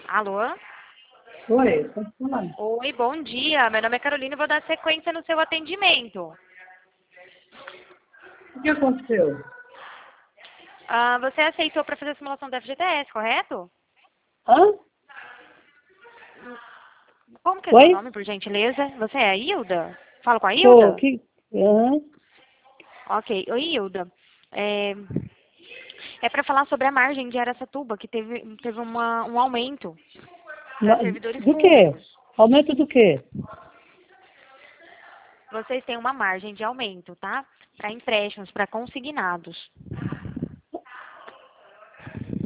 Alô? Oi, pode falar. Oi, bom dia. Meu nome é Carolina e vou dar sequência no seu atendimento. O que aconteceu? Você aceitou para fazer a simulação do FGTS, correto? Hã? Como que é seu Oi? nome, por gentileza? Você é a Hilda? Falo com a Sou, Hilda? que... Aham. Ok. Oi, Hilda. É para falar sobre a margem de Araçatuba, que teve um aumento para servidores Do quê? públicos. Aumento do quê? Vocês têm uma margem de aumento, tá? Para empréstimos, para consignados.